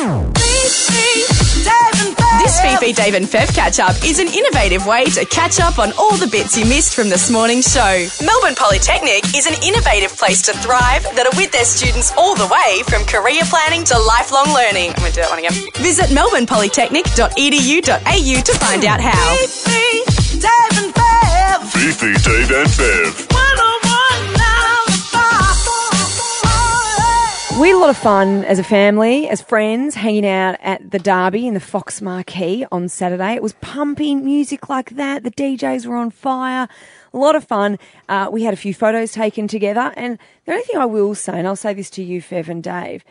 This Fifi, Dave and Fev catch-up is an innovative way to catch up on all the bits you missed from this morning's show. Melbourne Polytechnic is an innovative place to thrive that are with their students all the way from career planning to lifelong learning. I'm going to do that one again. Visit melbournepolytechnic.edu.au to find out how. Fifi, Dave and Fev. Fifi, Dave and Fev. We had a lot of fun as a family, as friends, hanging out at the Derby in the Fox Marquee on Saturday. It was pumping music like that. The DJs were on fire. A lot of fun. We had a few photos taken together. And the only thing I will say, and I'll say this to you, Fev and Dave,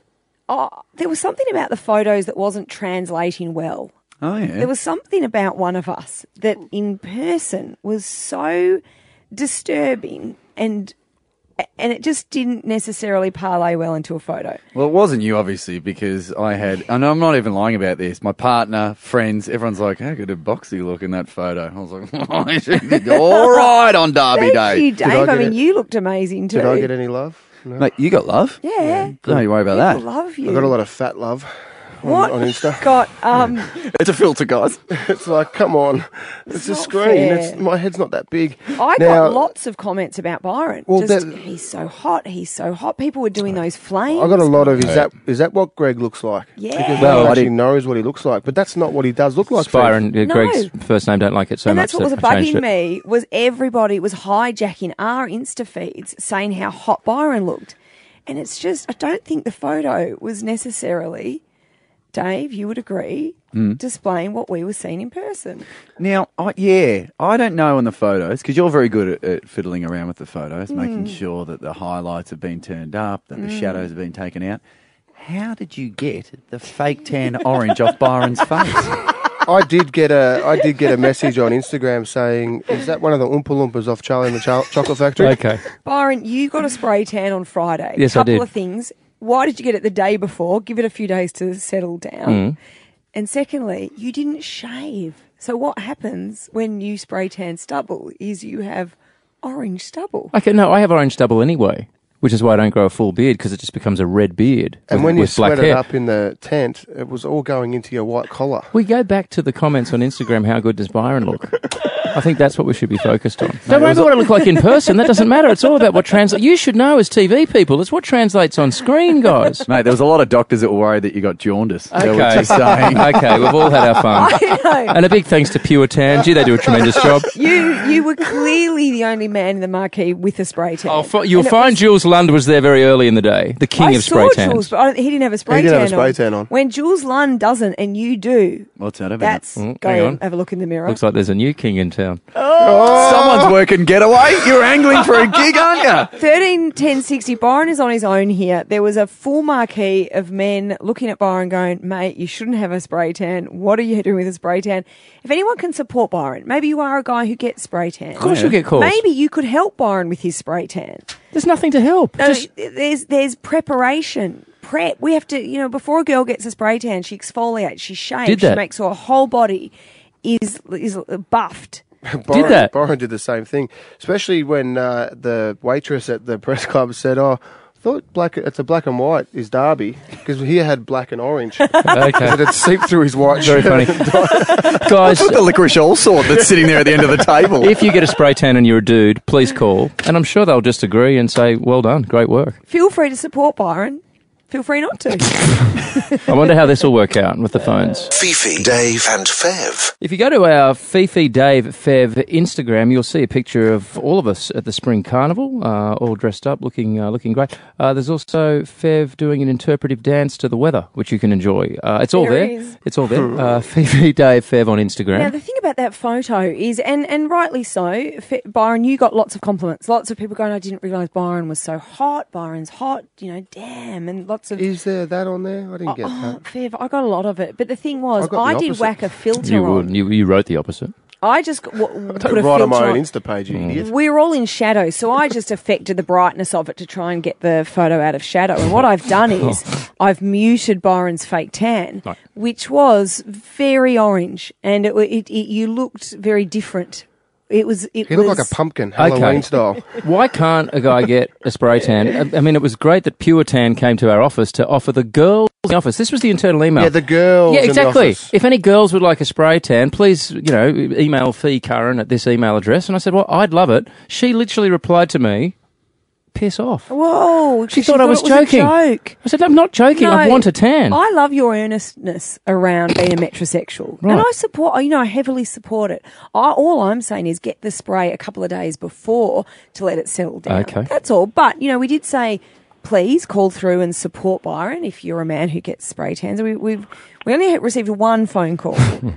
there was something about the photos that wasn't translating well. Oh, yeah. There was something about one of us that in person was so disturbing and it just didn't necessarily parlay well into a photo. Well, it wasn't you, obviously, because I had, and I'm not even lying about this, my partner, friends, everyone's like, how good did Boxy look in that photo? I was like, oh, she did all right on Derby Day. Thank you, Dave. I mean, you looked amazing too. Did I get any love? No. Mate, you got love? Yeah. Don't you worry about that. People love you. I got a lot of fat love. What? On Insta. Got, It's a filter, guys. It's like, come on. It's a not screen. fair. My head's not that big. I got lots of comments about Byron. Well, he's so hot. He's so hot. People were doing those flames. I got a lot of, is that what Greg looks like? Yeah. Because Well, no one I actually didn't- knows what he looks like, but that's not what he does look like. Byron, No. Greg's first name, don't like it so and much. that's what was that I changed bugging it. me was everybody was hijacking our Insta feeds saying how hot Byron looked. And it's just, I don't think the photo was necessarily, Dave, you would agree, displaying what we were seeing in person. Now, I don't know on the photos, because you're very good at fiddling around with the photos, making sure that the highlights have been turned up, that the shadows have been taken out. How did you get the fake tan orange off Byron's face? I did get a message on Instagram saying, is that one of the Oompa Loompas off Charlie and the Chocolate Factory? Okay. Byron, you got a spray tan on Friday. Yes, I Couple did. of things. Why did you get it the day before? Give it a few days to settle down. And secondly, you didn't shave. So what happens when you spray tan stubble is you have orange stubble. Okay, no, I have orange stubble anyway, which is why I don't grow a full beard, because it just becomes a red beard. And when you with black sweated hair. up in the tent, it was all going into your white collar. We go back to the comments on Instagram, how good does Byron look? I think that's what we should be focused on. Don't worry about what I look like in person. That doesn't matter. It's all about what translates. You should know as TV people. It's what translates on screen, guys. Mate, there was a lot of doctors that were worried that you got jaundice. They were Okay. just saying. Okay, we've all had our fun. I know. And a big thanks to Pure Tan. Gee, they do a tremendous job. You were clearly the only man in the marquee with a spray tan. You'll And it find was- Jules Lund was there very early in the day, the king I of spray saw tans. Jules, but he didn't have a spray He didn't tan have a spray tan on. When Jules Lund doesn't and you do, What's that about? that's hang go on. and have a look in the mirror. Looks like there's a new king in town. Someone's working getaway. You're angling for a gig, aren't you? 13 10 60. Byron is on his own here. There was a full marquee of men looking at Byron going, mate, you shouldn't have a spray tan. What are you doing with a spray tan? If anyone can support Byron, maybe you are a guy who gets spray tan. Of course you'll get calls. Maybe you could help Byron with his spray tan. There's nothing to help. No, there's preparation. Prep. We have to, before a girl gets a spray tan, she exfoliates, she shaves, Did she that. makes her whole body is buffed. Did that? Byron did the same thing, especially when the waitress at the press club said, I thought it's a black and white is Derby, because he had black and orange. Okay. It had seeped through his white Very shirt. funny. Guys, Look at the licorice all sort that's sitting there at the end of the table. if you get a spray tan and you're a dude, please call. And I'm sure they'll just agree and say, well done, great work. Feel free to support Byron. Feel free not to. I wonder how this will work out with the phones. Fifi, Dave and Fev. If you go to our Fifi Dave Fev Instagram, you'll see a picture of all of us at the Spring Carnival, all dressed up, looking great. There's also Fev doing an interpretive dance to the weather, which you can enjoy. It's all There there. is. It's all there. Fifi Dave Fev on Instagram. Now, the thing about that photo is, and rightly so, Byron, you got lots of compliments. Lots of people going, I didn't realise Byron was so hot. Byron's hot, damn. And lots of... Is there that on there? I didn't get that. Fev, I got a lot of it. But the thing was, I got the I did opposite. whack a filter you on. would. You wrote the opposite. I just put a Don't filter write on my own on. Insta page, you idiot. We're all in shadow, so I just affected the brightness of it to try and get the photo out of shadow. And what I've done is I've muted Byron's fake tan, Right. which was very orange, and you looked very different It was. He looked like a pumpkin, Halloween style. Why can't a guy get a spray tan? I mean, it was great that Pure Tan came to our office to offer the girls in the office. This was the internal email. Yeah, the girls. Yeah, in the exactly. office. If any girls would like a spray tan, please, email Fee Curran at this email address. And I said, well, I'd love it. She literally replied to me, piss off. Whoa. She thought I was it joking. A joke. I said, I'm not joking. I want a tan. I love your earnestness around being a metrosexual. Right. And I support, I heavily support it. All I'm saying is get the spray a couple of days before to let it settle down. Okay. That's all. But, we did say, please call through and support Byron if you're a man who gets spray tans. We only received one phone call.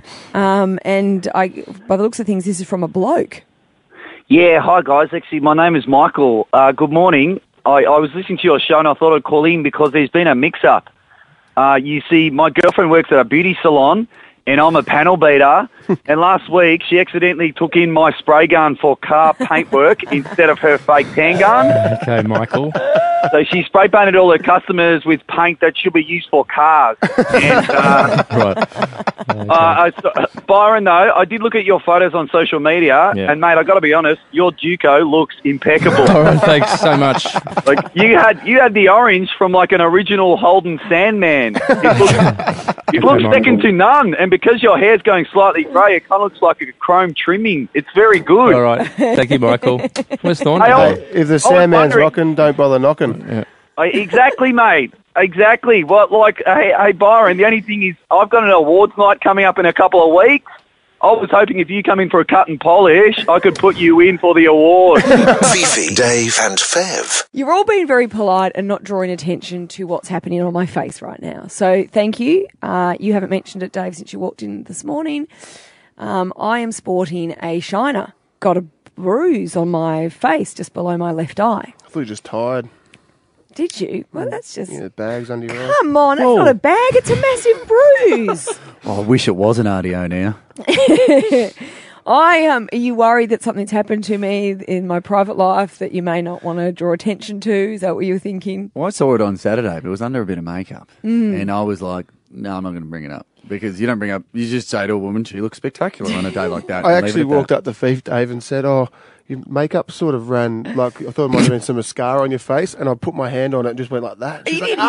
And by the looks of things, this is from a bloke. Yeah, hi guys. Actually, my name is Michael. Good morning. I was listening to your show and I thought I'd call in because there's been a mix-up. You see, my girlfriend works at a beauty salon and I'm a panel beater. And last week she accidentally took in my spray gun for car paintwork instead of her fake tan gun. Okay, Michael. So she spray painted all her customers with paint that should be used for cars. And, Right. Byron, though, I did look at your photos on social media, and mate, I got to be honest, your Duco looks impeccable. All right, thanks so much. Like you had the orange from like an original Holden Sandman. It looks second to none, and because your hair's going slightly grey, it kind of looks like a chrome trimming. It's very good. All right. Thank you, Michael. Where's Thorn? If the Sandman's rocking, don't bother knocking. Yeah. Exactly, mate. Exactly. Hey, Byron, the only thing is I've got an awards night coming up in a couple of weeks. I was hoping if you come in for a cut and polish, I could put you in for the award. Fifi, Dave and Fev. You're all being very polite and not drawing attention to what's happening on my face right now. So thank you. You haven't mentioned it, Dave, since you walked in this morning. I am sporting a shiner. Got a bruise on my face just below my left eye. I thought you were just tired. Did you? Well, that's just... Yeah, bags under your eyes. Come on, it's not a bag, it's a massive bruise. Oh, I wish it was an RDO now. Are you worried that something's happened to me in my private life that you may not want to draw attention to? Is that what you were thinking? Well, I saw it on Saturday, but it was under a bit of makeup. And I was like, no, I'm not going to bring it up. Because you don't bring up, you just say to a woman, she looks spectacular on a day like that. I actually walked up to Fifi, Dave, and said, your makeup sort of ran, like, I thought it might have been some mascara on your face, and I put my hand on it and just went like that. She's like,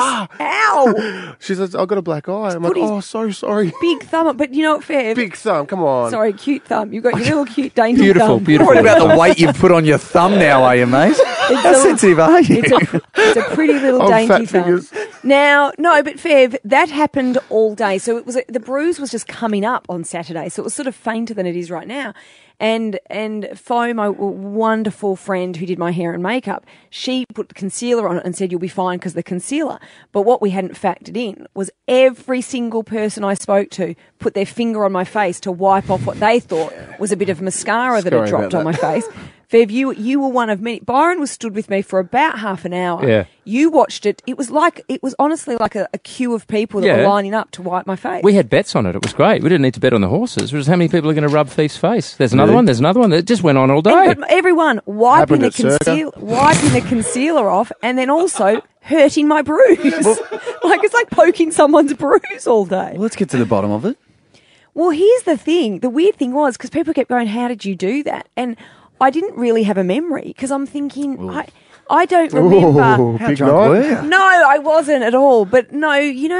Ow! She says, I've got a black eye. I'm like, so sorry. Big thumb up. But you know what, Fev? Big thumb, come on. Sorry, cute thumb. You've got your little cute dainty Beautiful, thumb. beautiful. What about the weight you've put on your thumb now, are you, mate? How sensitive are you? It's a pretty little Oh, dainty fat thumb. fingers. Now, no, but Fev, that happened all day. So it was the bruise was just coming up on Saturday. So it was sort of fainter than it is right now. And Fo, my wonderful friend who did my hair and makeup, she put concealer on it and said, you'll be fine because of the concealer. But what we hadn't factored in was every single person I spoke to put their finger on my face to wipe off what they thought was a bit of mascara that had Sorry dropped about on my face. Fev, you were one of many. Byron was stood with me for about half an hour. Yeah. You watched it. It was honestly like a queue of people that were lining up to wipe my face. We had bets on it. It was great. We didn't need to bet on the horses. It was how many people are going to rub Thief's face. There's another one. There's another one. It just went on all day. But everyone wiping the concealer off, and then also hurting my bruise. Like it's like poking someone's bruise all day. Well, let's get to the bottom of it. Well, here's the thing. The weird thing was because people kept going, "How did you do that?" And I didn't really have a memory because I'm thinking I don't remember. How drunk were you? No, I wasn't at all. But no,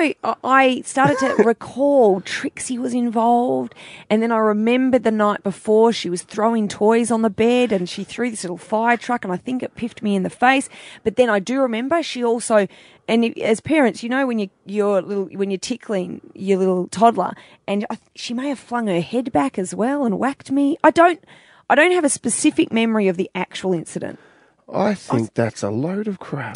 I started to recall Trixie was involved. And then I remembered the night before she was throwing toys on the bed and she threw this little fire truck and I think it piffed me in the face. But then I do remember she also, and as parents, when you're tickling your little toddler and she may have flung her head back as well and whacked me. I don't have a specific memory of the actual incident. I think that's a load of crap.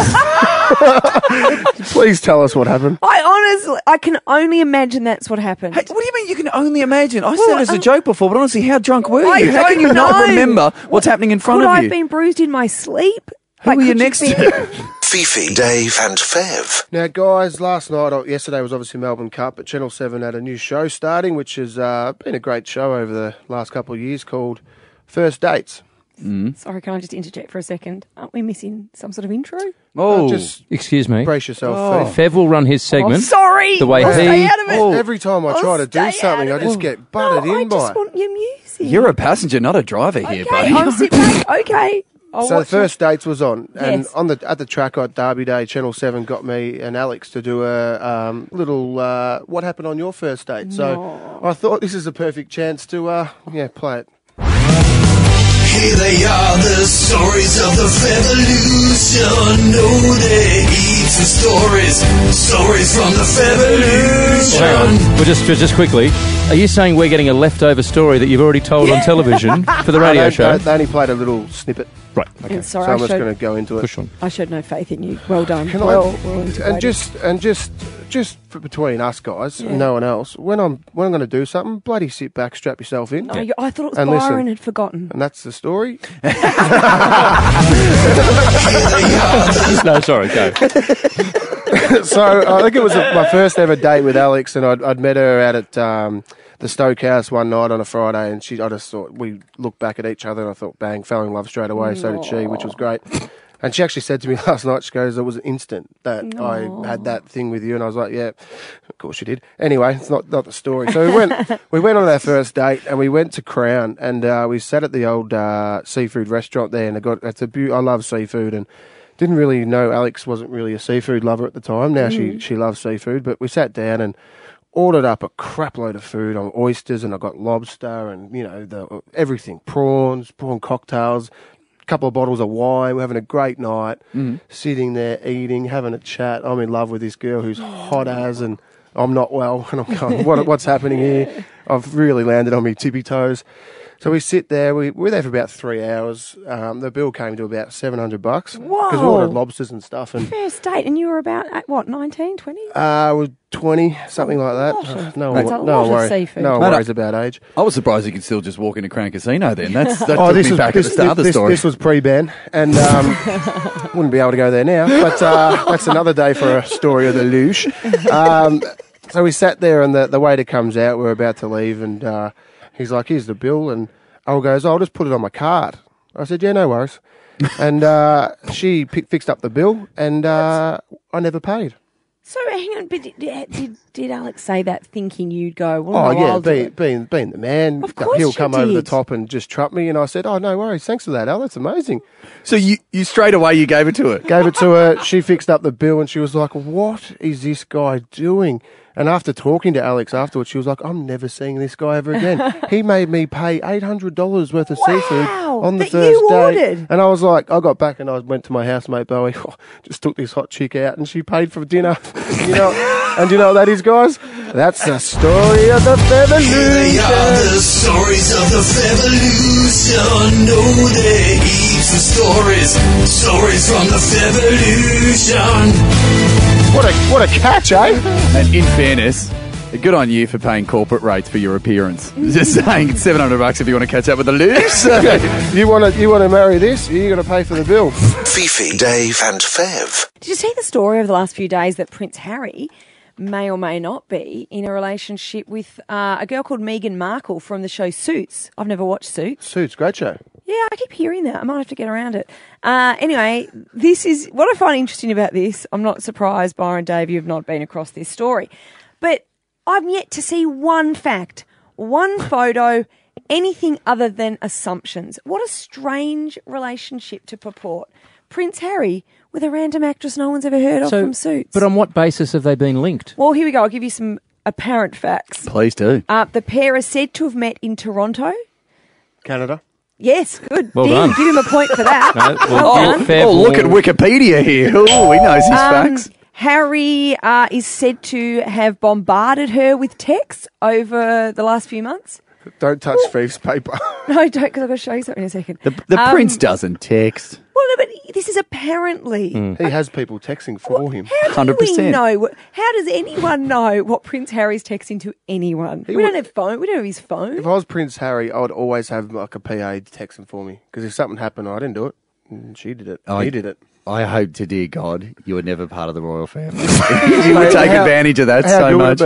Please tell us what happened. I can only imagine that's what happened. Hey, what do you mean you can only imagine? I said it as a joke before, but honestly, how drunk were you? How can you not remember what's happening in front Could of I you? have been bruised in my sleep? Who were you next to? Fifi, Dave and Fev. Now, guys, yesterday was obviously Melbourne Cup, but Channel 7 had a new show starting, which has been a great show over the last couple of years called First Dates. Sorry, can I just interject for a second? Aren't we missing some sort of intro? Oh, Just Excuse me. brace yourself, Fee. Fev will run his segment. Sorry. The way I'll he- stay out of it. Every time I try to do stay something, out I of just it. get butted I in by just it. want your music. you're a passenger, not a driver here, okay, buddy. I'll sit back. Okay. I'll So the watch first dates was on, and Yes. at the track at Derby Day, Channel 7 got me and Alex to do a little what happened on your first date. So I thought this is a perfect chance to play it. Here they are, the stories of the Fevolution. Oh, they're heaps of stories from the Fevolution. Hang on. Well, just quickly. Are you saying we're getting a leftover story that you've already told on television for the radio show? They only played a little snippet, Right. Okay. so Sorry, I'm just going to go into it. Push on. I showed no faith in you. Well done. Can well and just between us guys, and no one else. When I'm going to do something, bloody sit back, strap yourself in, I thought it was And Byron listen. had forgotten. and that's the story. No, sorry, go. So I think it was my first ever date with Alex, and I'd met her out at the Stoke House one night on a Friday, and I just thought, we looked back at each other, and I thought, bang, fell in love straight away. So did she, which was great. And she actually said to me last night, she goes, it was instant that I had that thing with you. And I was like, yeah, of course you did. Anyway, it's not the story. So we went on our first date, and we went to Crown, and we sat at the old seafood restaurant there, and I love seafood, and didn't really know Alex wasn't really a seafood lover at the time. Now she loves seafood, but we sat down and ordered up a crap load of food on oysters, and I got lobster and, everything, prawn cocktails, a couple of bottles of wine. We're having a great night, sitting there, eating, having a chat. I'm in love with this girl who's hot as, and I'm not well, and I'm going, what's happening here? I've really landed on me tippy toes. So we sit there. We were there for about 3 hours. The bill came to about $700 because we Whoa. ordered lobsters and stuff. And First date, and you were about, 19, 20? I was 20, something like that. No That's a one lot of worry- seafood. no one worries about age. I was surprised you could still just walk into Crown Casino then. That took this me was back at the start of the story. This was pre-ban, and wouldn't be able to go there now. But that's another day for a story of the luge. So we sat there, and the waiter comes out. We're about to leave, and he's like, "Here's the bill." And Al goes, "I'll just put it on my card." I said, "Yeah, no worries." And she fixed up the bill, and I never paid. So hang on, but did Alex say that thinking you'd go, well, Oh no, yeah, I'll do it? being the man, Of course he'll you come over the did. top and just trump me. And I said, "Oh, no worries, thanks for that, Al. That's amazing." So you straight away you gave it to her. Gave it to her. She fixed up the bill, and she was like, "What is this guy doing?" And after talking to Alex afterwards, she was like, "I'm never seeing this guy ever again. He made me pay $800 worth of seafood on the that first you day." ordered. And I was like, I got back and I went to my housemate Bowie, just took this hot chick out, and she paid for dinner. And you know what that is, guys? That's the story of the They are Fevolution. the stories of the Fevolution. Oh, they're heaps of stories from the Fevolution. What a catch, eh? And in fairness, good on you for paying corporate rates for your appearance. Just saying, it's $700 if you want to catch up with the loose. You want to marry this? You got to pay for the bill. Fifi, Dave and Fev. Did you see the story over the last few days that Prince Harry may or may not be in a relationship with a girl called Meghan Markle from the show Suits? I've never watched Suits. Suits, great show. Yeah, I keep hearing that. I might have to get around it. Anyway, this is what I find interesting about this. I'm not surprised, Byron, Dave, you have not been across this story. But I'm yet to see one fact, one photo, anything other than assumptions. What a strange relationship to purport. Prince Harry with a random actress no one's ever heard of from Suits. But on what basis have they been linked? Well, here we go. I'll give you some apparent facts. Please do. The pair are said to have met in Toronto. Canada. Yes, good. Well Dean, done. give him a point for that. No, well done. fair Look at ball. Wikipedia here. Oh, he knows his facts. Harry is said to have bombarded her with texts over the last few months. Don't touch Feve's paper. No, don't, because I've got to show you something in a second. The prince doesn't text. Well, no, but this is apparently. He has people texting for him. How do we 100%. know? How does anyone know what Prince Harry's texting to anyone? We don't have phone. We don't have his phone. If I was Prince Harry, I would always have like a PA texting for me. Because if something happened, I didn't do it. And she did it. He did it. I hope to dear God you were never part of the royal family. You would take advantage of that How so good much. would it be?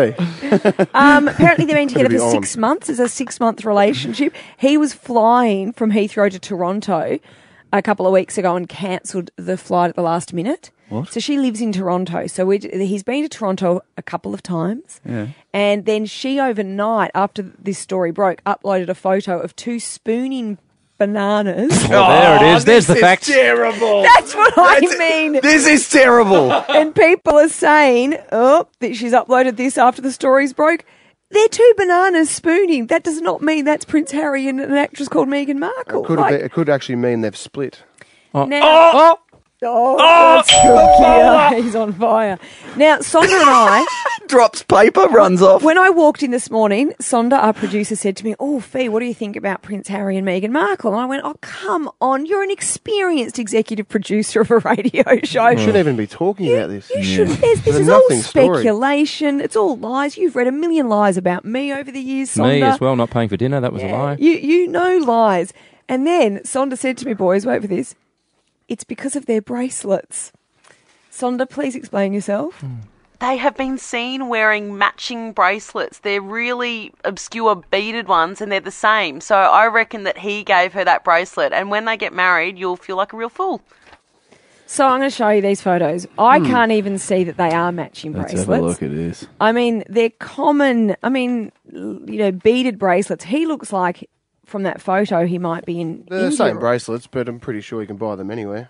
Apparently they've been together be for on. 6 months. It's a 6-month relationship. He was flying from Heathrow to Toronto a couple of weeks ago and cancelled the flight at the last minute. What? So she lives in Toronto. So he's been to Toronto a couple of times. Yeah. And then she overnight, after this story broke, uploaded a photo of 2 spooning bananas. Well, there it is. There's the This is facts. terrible. That's what I mean. This is terrible. And people are saying, that she's uploaded this after the stories broke. They're 2 bananas spooning. That does not mean that's Prince Harry and an actress called Meghan Markle. It could actually mean they've split. Now, that's cookie. He's on fire. Now, Sonda and I, Drops paper, runs off. when I walked in this morning, Sonda, our producer, said to me, Fee, what do you think about Prince Harry and Meghan Markle? And I went, come on, you're an experienced executive producer of a radio show. We shouldn't even be talking about this. You should. This It's a is all nothing story. speculation. It's all lies. You've read a million lies about me over the years, Sonda. Me as well, not paying for dinner. That was a lie. You know lies. And then Sonda said to me, boys, wait for this. It's because of their bracelets. Sonda, please explain yourself. They have been seen wearing matching bracelets. They're really obscure beaded ones and they're the same. So I reckon that he gave her that bracelet. And when they get married, you'll feel like a real fool. So I'm going to show you these photos. I can't even see that they are matching Let's bracelets. have a look at this. I mean, they're common, beaded bracelets. He looks like, from that photo, he might be in They're the India. same bracelets, but I'm pretty sure you can buy them anywhere.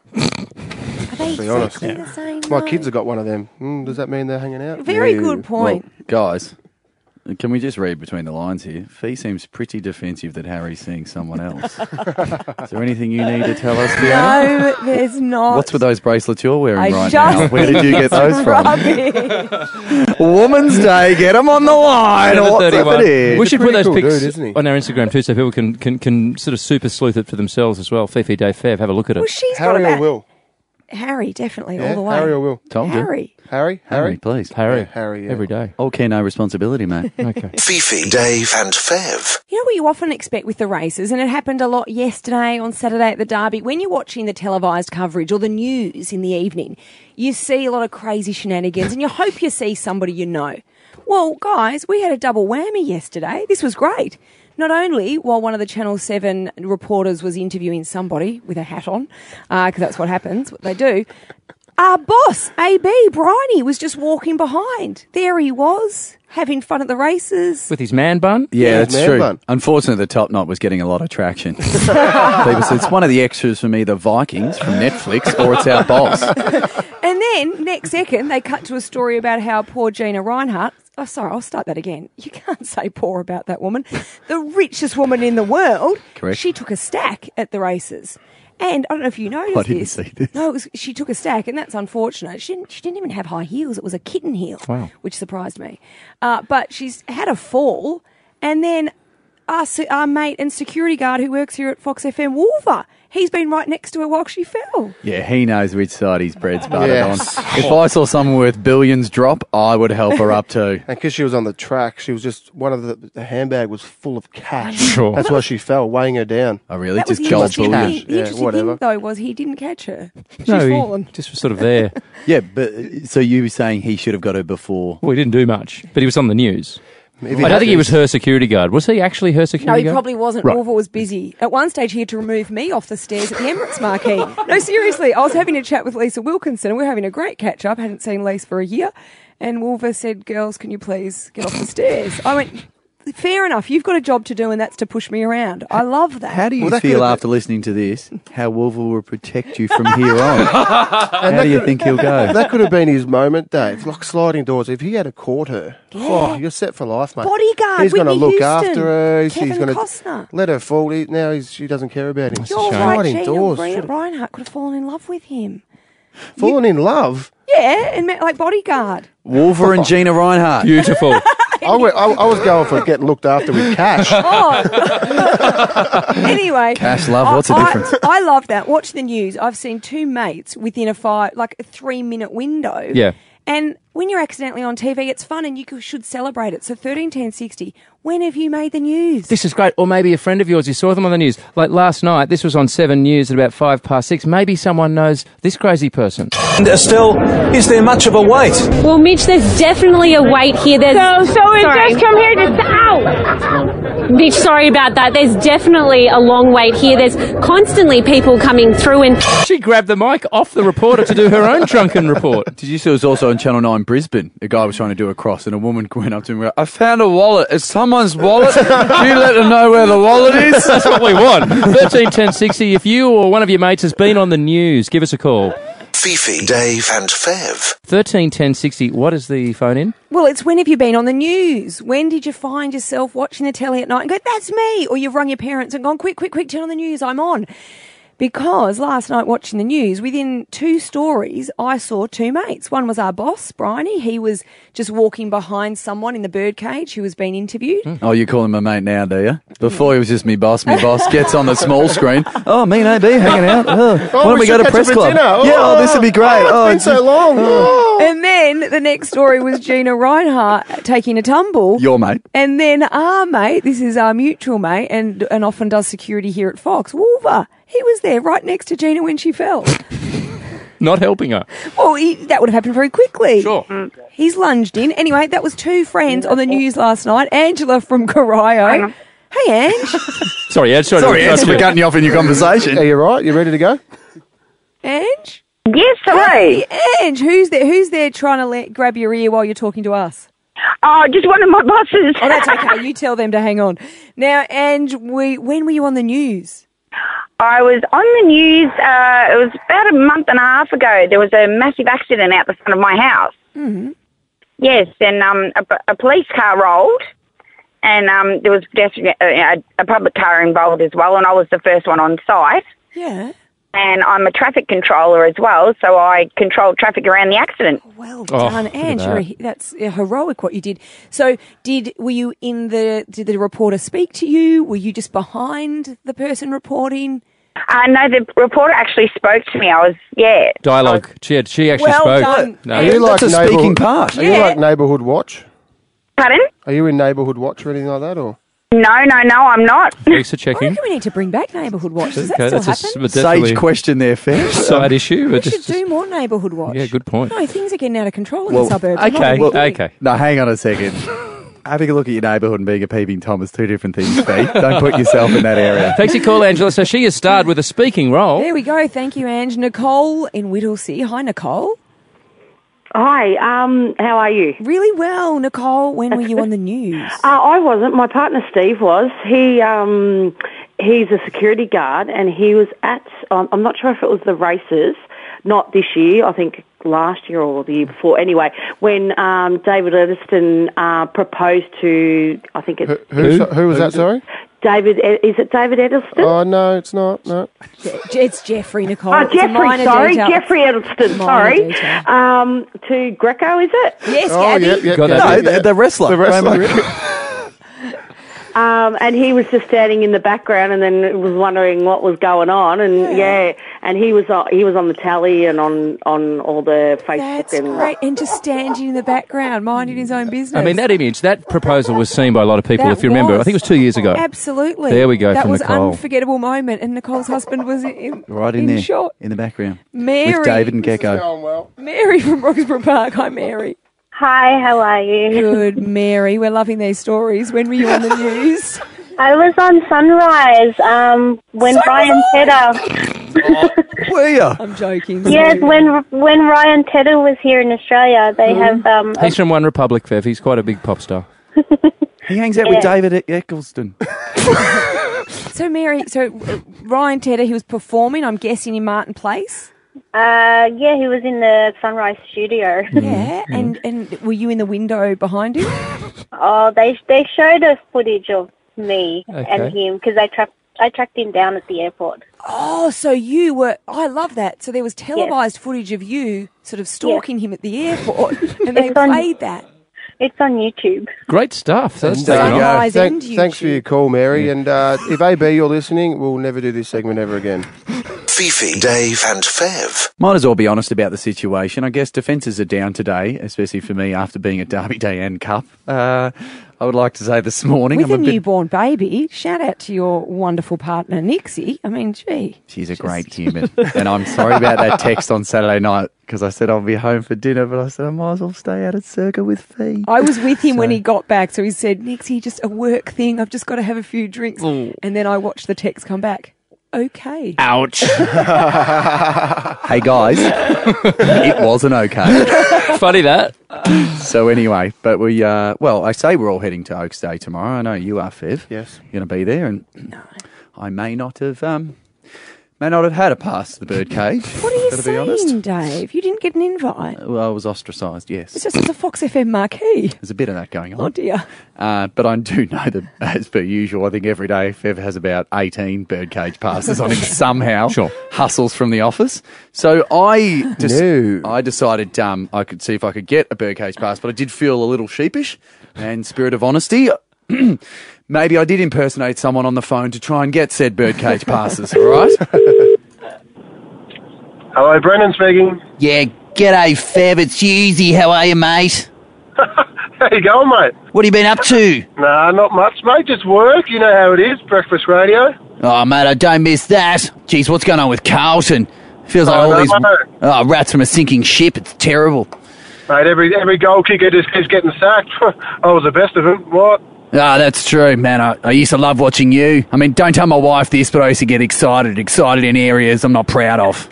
Are they be honest. exactly the same? My though? kids have got one of them. Does that mean they're hanging out? Very Yeah. good point. Well, guys, can we just read between the lines here? Fee seems pretty defensive that Harry's seeing someone else. Is there anything you need to tell us, Fiona? No, there's not. What's with those bracelets you're wearing I right just now? Where did you get those from? Rubbish. Woman's Day, get them on the line. Number What's up 31. it is? We should put pretty those cool pics dude, isn't he? on our Instagram too, so people can sort of super sleuth it for themselves as well. Fifi, Dave, Fev, have a look at it. Well, she's Harry got or about Will? Harry, definitely, Yeah, all the way. Harry or Will? Told you. Harry. Harry? Harry, please. Harry, Yeah, Harry, yeah. every day. All care, no responsibility, mate. Okay. Fifi, Dave and Fev. You know what you often expect with the races, and it happened a lot yesterday on Saturday at the Derby, when you're watching the televised coverage or the news in the evening, you see a lot of crazy shenanigans and you hope you see somebody you know. Well, guys, we had a double whammy yesterday. This was great. Not only while one of the Channel 7 reporters was interviewing somebody with a hat on, because that's what happens, what they do, our boss, AB, Bryony, was just walking behind. There he was, having fun at the races. With his man bun? Yeah, that's man true. bun. Unfortunately, the top knot was getting a lot of traction. People said it's one of the extras from either Vikings from Netflix or it's our boss. And then, next second, they cut to a story about how poor Gina Reinhardt, I'll start that again. You can't say poor about that woman. The richest woman in the world. Correct. She took a stack at the races. And I don't know if you noticed I didn't this. see this. No, she took a stack, and that's unfortunate. She didn't even have high heels. It was a kitten heel, Wow. which surprised me. But she's had a fall, and then our mate and security guard who works here at Fox FM, Wolver, he's been right next to her while she fell. Yeah, he knows which side his bread's buttered Yes. on. If I saw someone worth billions drop, I would help her up too. And because she was on the track, she was just the handbag was full of cash. Sure. That's why she fell, weighing her down. I really That was just the gold interesting bullion. thing. The Yeah, interesting whatever. thing, though, was he didn't catch her. She's No, fallen. he just was sort of there. Yeah, but so you were saying he should have got her before? Well, he didn't do much, but he was on the news. If I don't think he was her security guard. Was he actually her No, security he guard? probably wasn't. Right. Wolver was busy. At one stage, he had to remove me off the stairs at the Emirates marquee. No, seriously, I was having a chat with Lisa Wilkinson, and we were having a great catch-up. Hadn't seen Lisa for a year. And Wolver said, girls, can you please get off the stairs? I went, fair enough, you've got a job to do, and that's to push me around. I love that. How do you Well, that feel could've- after listening to this? How Wolver will protect you from here on? How do you think he'll go? That could have been his moment, Dave. Like sliding doors. If he had caught her, you're set for life, mate. Bodyguard, He's going to Whitney look Houston, after her. Kevin He's going Costner. to let her fall. She doesn't care about him. You're shame. right, Sliding Gina doors. Reinhardt could have fallen in love with him. Fallen in love. Yeah, and met like Bodyguard. Wolver and Gina Reinhardt. Beautiful. I was going for getting looked after with cash. Anyway. Cash, love, what's the difference? I love that. Watch the news. I've seen two mates within a 3-minute window. Yeah. And when you're accidentally on TV, it's fun and you should celebrate it. So 131060, when have you made the news? This is great. Or maybe a friend of yours, you saw them on the news. Like last night, this was on 7 News at about 6:05. Maybe someone knows this crazy person. And Estelle, is there much of a wait? Well, Mitch, there's definitely a wait here. So it just come here to... Ow! Mitch, sorry about that. There's definitely a long wait here. There's constantly people coming through and... She grabbed the mic off the reporter to do her own drunken report. Did you see it was also on Channel 9 Brisbane? A guy was trying to do a cross and a woman went up to him and went, I found a wallet. It's someone's wallet. Do you let them know where the wallet is? That's what we want. 131060. If you or one of your mates has been on the news, give us a call. Fifi, Dave and Fev. 131060. What is the phone in? Well, it's when have you been on the news? When did you find yourself watching the telly at night and go, that's me? Or you've rung your parents and gone, quick, turn on the news, I'm on. Because last night watching the news, within 2 stories, I saw 2 mates. One was our boss, Bryony. He was just walking behind someone in the birdcage who was being interviewed. Oh, you call him a mate now, do you? Before he was just me boss gets on the small screen. Oh, me and AB hanging out. Oh, why don't we go to press club? Yeah, this would be great. It's been so long. And then the next story was Gina Reinhart taking a tumble. Your mate. And then our mate, this is our mutual mate and often does security here at Fox, Wolver. He was there right next to Gina when she fell. Not helping her. Well, that would have happened very quickly. Sure. He's lunged in. Anyway, that was 2 friends on the news last night. Angela from Corio. Hey, Ange. Sorry, Ange. Sorry, Ange, for cutting you off in your conversation. Are you right? You ready to go? Ange? Yes, hello. Hey, Ange, who's there trying to grab your ear while you're talking to us? Oh, just one of my bosses. Oh, that's okay. You tell them to hang on. Now, Ange, when were you on the news? I was on the news, it was about a month and a half ago. There was a massive accident out the front of my house. Mm-hmm. Yes, and a police car rolled, and there was definitely a public car involved as well, and I was the first one on site. Yeah. And I'm a traffic controller as well, so I controlled traffic around the accident. Well done, Ange. That's heroic what you did. So were you did the reporter speak to you? Were you just behind the person reporting? No, the reporter actually spoke to me. Dialogue. She actually well spoke. Done. No. Are you like That's a speaking part. Are you like Neighbourhood Watch? Pardon? Are you in Neighbourhood Watch or anything like that, or? No, I'm not. Lisa I checking. reckon we need to bring back Neighbourhood Watch. Does Okay, that that's still a happen? definitely Sage question there, Fev. side issue. We should do more Neighbourhood Watch. Yeah, good point. No, things are getting out of control in the suburbs. I'm not Okay, really kidding. okay. No, hang on a second. Having a look at your neighbourhood and being a peeping Tom is 2 different things, Fev. Don't put yourself in that area. Thanks for your call, Angela. So she has starred with a speaking role. There we go. Thank you, Ange. Nicole in Whittlesea. Hi, Nicole. Hi, how are you? Really well, Nicole. When were you on the news? I wasn't. My partner Steve was. He's a security guard, and he was at. I'm not sure if it was the races, not this year. I think last year or the year before. Anyway, when David Edelston proposed to, I think it's Who was that? Sorry. David. Is it David Edelston? Oh no, it's not. No. It's Jeffrey, Nicole. Oh, It's a Jeffrey, minor sorry. detail. Jeffrey Edelston, Minor sorry. detail. To Greco, is it? Yes, Oh, Gabby. yeah. Got yeah, that. No, the wrestler. The wrestler. And he was just standing in the background, and then was wondering what was going on, and and he was on the tally and on all the Facebook. That's and great. And just standing in the background, minding his own business. I mean, that proposal was seen by a lot of people, That if you remember. was. I think it was 2 years ago. Absolutely. There we go That from was an Nicole. unforgettable moment, and Nicole's husband was Right in there, shot. in the background. Mary. With David and Gecko. Going well. Mary from Roxburgh Park. Hi, Mary. Hi, how are you? Good, Mary. We're loving these stories. When were you on the news? I was on Sunrise when Ryan Tedder. Were you? I'm joking. Yes, when Ryan Tedder was here in Australia, they have. He's from One Republic, Fev. He's quite a big pop star. He hangs out with David Eccleston. So, Mary, Ryan Tedder, he was performing, I'm guessing, in Martin Place? Yeah, he was in the Sunrise studio. Yeah, and were you in the window behind him? Oh, they showed us footage of me Okay. and him because I tracked him down at the airport. Oh, so you were... I love that. So there was televised footage of you sort of stalking him at the airport, and they played that. It's on YouTube. Great stuff. That's There taken you off. go. Eyes and Thanks for your call, Mary. And if AB, you're listening, we'll never do this segment ever again. Fifi, Dave and Fev. Might as well be honest about the situation. I guess defences are down today, especially for me after being at Derby Day and Cup. I would like to say this morning. With a newborn baby, shout out to your wonderful partner, Nixie. I mean, gee. She's a great human. And I'm sorry about that text on Saturday night because I said I'll be home for dinner, but I said I might as well stay out at Circa with Fee. I was with him when he got back, so he said, Nixie, just a work thing. I've just got to have a few drinks. Ooh. And then I watched the text come back. Okay. Ouch. Hey, guys. It wasn't okay. Funny that. So anyway, but we, I say we're all heading to Oaks Day tomorrow. I know you are, Fev. Yes. You're going to be there, and I may not have had a pass to the birdcage. What are you to be saying, honest. Dave? You didn't get an invite. Well, I was ostracised, yes. It's just a Fox FM marquee. There's a bit of that going on. Oh, dear. But I do know that, as per usual, I think every day Fev has about 18 birdcage passes on him somehow. Sure. Hustles from the office. So I decided I could see if I could get a birdcage pass, but I did feel a little sheepish. And spirit of honesty, maybe I did impersonate someone on the phone to try and get said birdcage passes, all right? Hello, Brendan speaking. Yeah, g'day, Fev. It's Yuzi. How are you, mate? How you going, mate? What have you been up to? Nah, not much, mate. Just work. You know how it is. Breakfast radio. Oh, mate, I don't miss that. Jeez, what's going on with Carlton? Feels like all these rats from a sinking ship. It's terrible. Mate, every goal kicker just keeps getting sacked. I was the best of them. What? Ah, that's true, man. I used to love watching you. I mean, don't tell my wife this, but I used to get excited in areas I'm not proud of.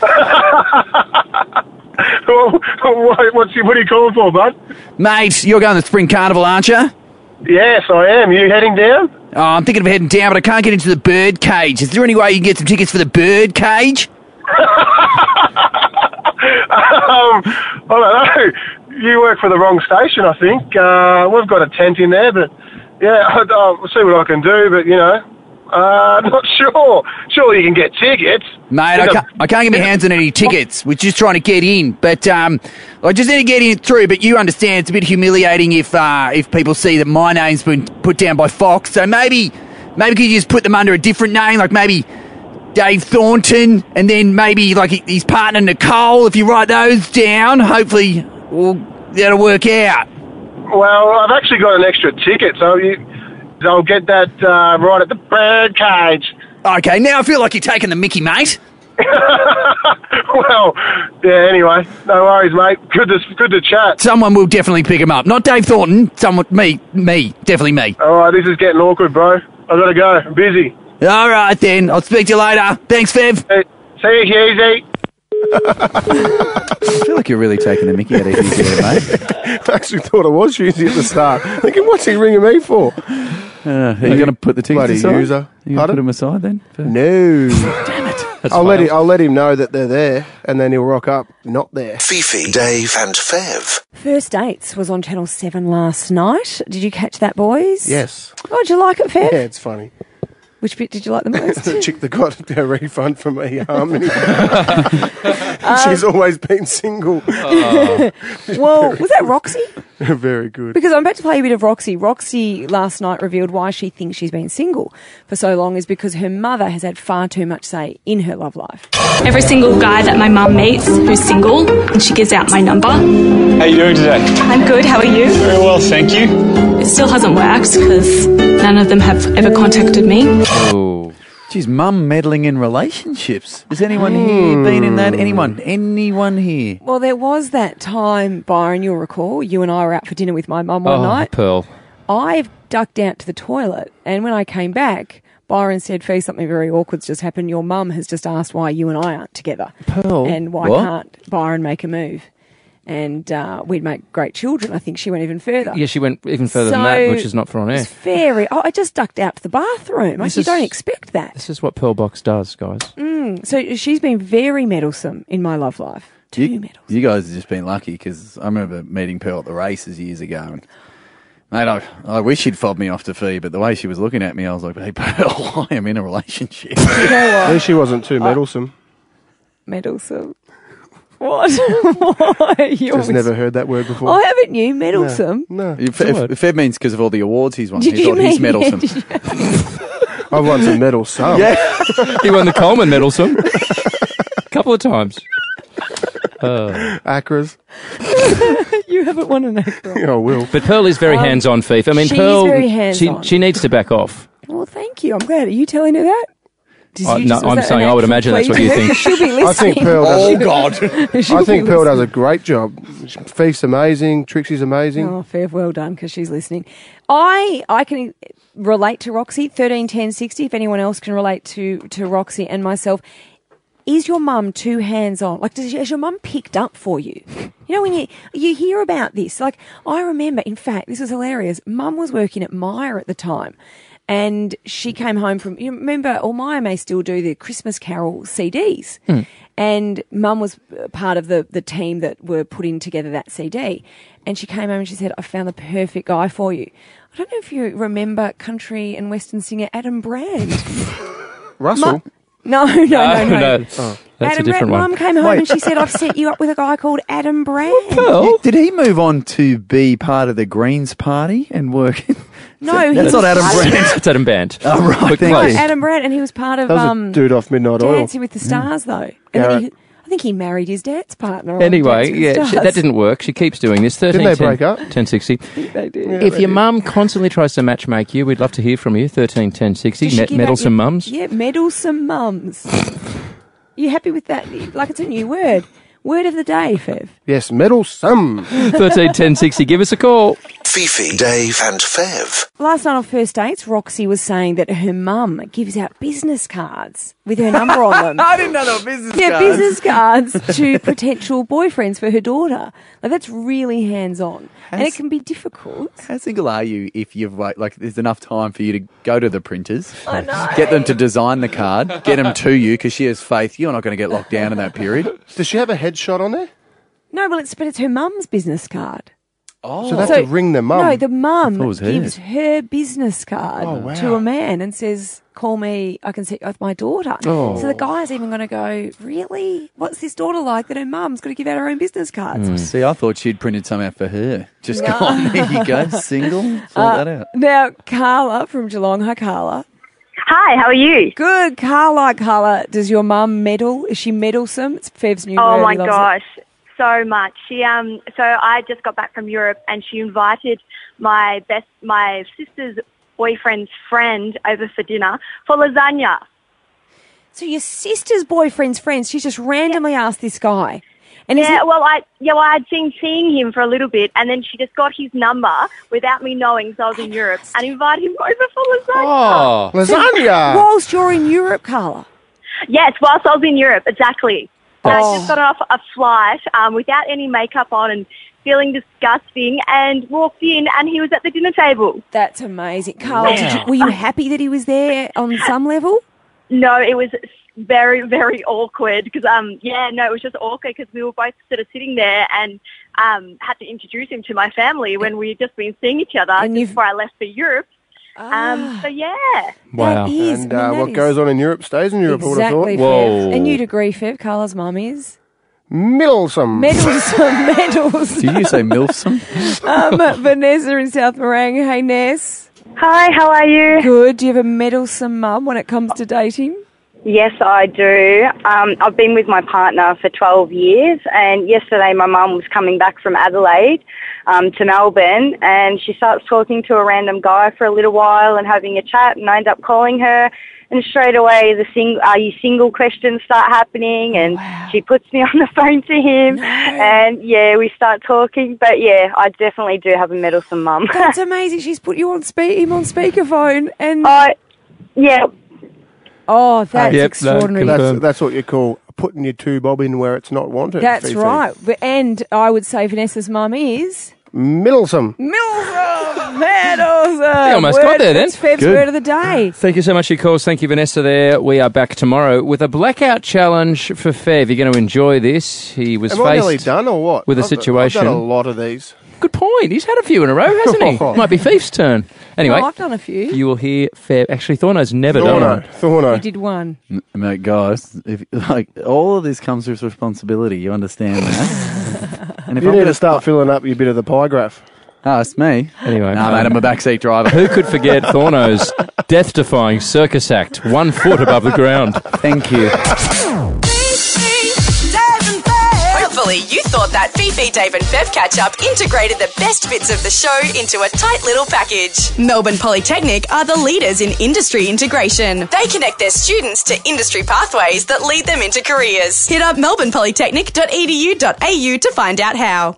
What are you calling for, bud? Mate, you're going to the Spring Carnival, aren't you? Yes, I am. You heading down? Oh, I'm thinking of heading down, but I can't get into the bird cage. Is there any way you can get some tickets for the bird cage? I don't know. You work for the wrong station, I think. We've got a tent in there, but yeah, I'll see what I can do, but you know, not sure. Surely you can get tickets. Mate, I can't get my hands on any tickets. We're just trying to get in, but I just need to get in through. But you understand, it's a bit humiliating if people see that my name's been put down by Fox. So maybe could you just put them under a different name, like maybe Dave Thornton, and then maybe like his partner Nicole. If you write those down, hopefully that'll work out. Well, I've actually got an extra ticket, so I'll get that right at the bird cage. Okay, now I feel like you're taking the mickey, mate. Well, yeah, anyway, no worries, mate. Good to chat. Someone will definitely pick him up. Not Dave Thornton, me, definitely me. All right, this is getting awkward, bro. I've got to go. I'm busy. All right, then. I'll speak to you later. Thanks, Fev. Hey, see you, Easy. I feel like you're really taking the mickey out of Husey there, mate. I actually thought it was Husey at the start. Thinking, what's he ringing me for? Are you going to put the tickets Bloody aside? user. You going to put them aside then? No. Damn it. I'll let him know that they're there, and then he'll rock up not there. Fifi, Dave and Fev. First Dates was on Channel 7 last night. Did you catch that, boys? Yes. Oh, did you like it, Fev? Yeah, it's funny. Which bit did you like the most? The chick that got a refund from eHarmony. She's always been single. Well, was that Roxy? Very good. Because I'm about to play a bit of Roxy. Roxy last night revealed why she thinks she's been single for so long is because her mother has had far too much say in her love life. Every single guy that my mum meets who's single, and she gives out my number. How are you doing today? I'm good, how are you? Very well, thank you. It still hasn't worked because none of them have ever contacted me. Oh. Geez, mum meddling in relationships. Has anyone here been in that? Anyone here? Well, there was that time, Byron, you'll recall, you and I were out for dinner with my mum one night. Pearl. I've ducked out to the toilet, and when I came back, Byron said, Fee, something very awkward's just happened. Your mum has just asked why you and I aren't together. Pearl? And why can't Byron make a move? And we'd make great children. I think she went even further. Yeah, she went even further than that, which is not for on air. It's I just ducked out to the bathroom. You don't expect that. This is what Pearl Box does, guys. So she's been very meddlesome in my love life. You guys have just been lucky because I remember meeting Pearl at the races years ago. And, mate, I wish she'd fobbed me off to Fee, but the way she was looking at me, I was like, hey, Pearl, I am in a relationship. You know what? At least she wasn't too meddlesome. Meddlesome? What? Why? Just never heard that word before. Oh, haven't you? Meddlesome? No. If Feb means because of all the awards he's won. Did He you thought he's mean- meddlesome. I won some medals, so. Yeah. He won the Coleman Meddlesome. couple of times. Acras. You haven't won an acra. I will. But Pearl is very hands-on, Fief. I mean, she Pearl, is very hands-on. she needs to back off. Well, thank you. I'm glad. Are you telling her that? No, I'm saying I would imagine that's what you think. She'll be listening. I think Pearl does. Oh, God. I think Pearl does a great job. Fief's amazing. Trixie's amazing. Oh, fair, well done, because she's listening. I can relate to Roxy, 131060, if anyone else can relate to Roxy and myself. Is your mum too hands-on? Like, has your mum picked up for you? You know, when you hear about this, like, I remember, in fact, this was hilarious. Mum was working at Myer at the time, and she came home from, you remember, or Myer may still do the Christmas Carol CDs. And Mum was part of the team that were putting together that CD. And she came home and she said, I found the perfect guy for you. I don't know if you remember country and western singer Adam Brand. Russell? No. Oh, that's Adam a different Brand. one. Mum came home and she said, I've set you up with a guy called Adam Brand. Did he move on to be part of the Greens Party and work? No, that's not Adam Brand. Brand. That's Adam Band. Oh, right. No, Adam Brand, and he was part of That was a dude off Midnight Oil. Dancing with the Stars, though. And then I think he married his dad's partner. on Anyway, Dancing with the Stars. that didn't work. She keeps doing this. 13, Didn't they break up? 1060. They did. If your mum constantly tries to matchmake you, we'd love to hear from you. 13, 1060. Does she give out Meddlesome your- mums. Yeah, meddlesome mums. You happy with that? Like, it's a new word. Word of the day, Fev. Yes, meddlesome. 13, 1060. Give us a call. Fifi, Dave and Fev. Last night on First Dates, Roxy was saying that her mum gives out business cards with her number on them. I didn't know they were business Yeah, cards. business cards to potential boyfriends for her daughter. Like, that's really hands-on. And it can be difficult. How single are you if you've like there's enough time for you to go to the printers, I know. get them to design the card, get them to you because she has faith you're not going to get locked down in that period. Does she have a headshot on there? No, well, it's her mum's business card. Oh. So they have to ring their mum? No, the mum I thought it was hers. gives her business card Oh, wow. to a man and says, call me, I can see with my daughter. Oh. So the guy's even going to go, really? What's this daughter like that her mum's going to give out her own business cards? See, I thought she'd printed some out for her. Just go on, there you go, single, sort that out. Now, Carla from Geelong. Hi, Carla. Hi, how are you? Good. Carla, does your mum meddle? Is she meddlesome? It's Fev's new word. Oh my He loves gosh, so much. She so I just got back from Europe, and she invited my sister's boyfriend's friend over for dinner for lasagna. So your sister's boyfriend's friends, she just randomly asked this guy. And is Yeah, it- well, I'd been seeing him for a little bit, and then she just got his number without me knowing, so I was in Europe, and invited him over for lasagna. Oh, lasagna! Whilst you're in Europe, Carla. Yes, whilst I was in Europe, exactly. And I Oh. just got off a flight without any makeup on and feeling disgusting, and walked in, and he was at the dinner table. That's amazing. Carla, Wow. were you happy that he was there on some level? No, it was very, very awkward because, it was just awkward because we were both sort of sitting there and had to introduce him to my family when we'd just been seeing each other just before I left for Europe. So, yeah. wow. That is. And I mean, what that goes is on in Europe stays in Europe, I would have exactly, thought. Fev. And you'd agree, Fev, Carla's mum is? Meddlesome. Meddlesome. Did you say milfsome? Vanessa in South Morang. Hey, Ness. Hi, how are you? Good. Do you have a meddlesome mum when it comes to dating? Yes, I do. I've been with my partner for 12 years, and yesterday my mum was coming back from Adelaide to Melbourne, and she starts talking to a random guy for a little while and having a chat, and I end up calling her, and straight away the "Are you single?" questions start happening, and she puts me on the phone to him, and we start talking. But I definitely do have a meddlesome mum. That's amazing. She's put you on him on speakerphone, and yeah. Oh, that's Yep, extraordinary. That's what you call putting your two bob in where it's not wanted. That's Fifi. right. And I would say Vanessa's mum is Meddlesome. Meddlesome. Meddlesome. You almost got there then. That's Fev's Good. word of the day. Thank you so much for your calls. Thank you, Vanessa, there. We are back tomorrow with a blackout challenge for Fev. You're going to enjoy this. He was Am I nearly faced done or what? with a I've situation. done a lot of these. Good point. He's had a few in a row, hasn't he? Might be Fev's turn. Anyway, No, I've done a few. you will hear Fev. Actually, Thorno's never done one. Thorno. You did one. Mate, guys, if all of this comes with responsibility, you understand that. And You need to start filling up your bit of the pie graph. Oh, it's me. Anyway, no, mate, I'm a backseat driver. Who could forget Thorno's death-defying circus act, 1 foot above the ground? Thank you. Hopefully you thought that Fifi, Dave and Fev catch-up integrated the best bits of the show into a tight little package. Melbourne Polytechnic are the leaders in industry integration. They connect their students to industry pathways that lead them into careers. Hit up melbournepolytechnic.edu.au to find out how.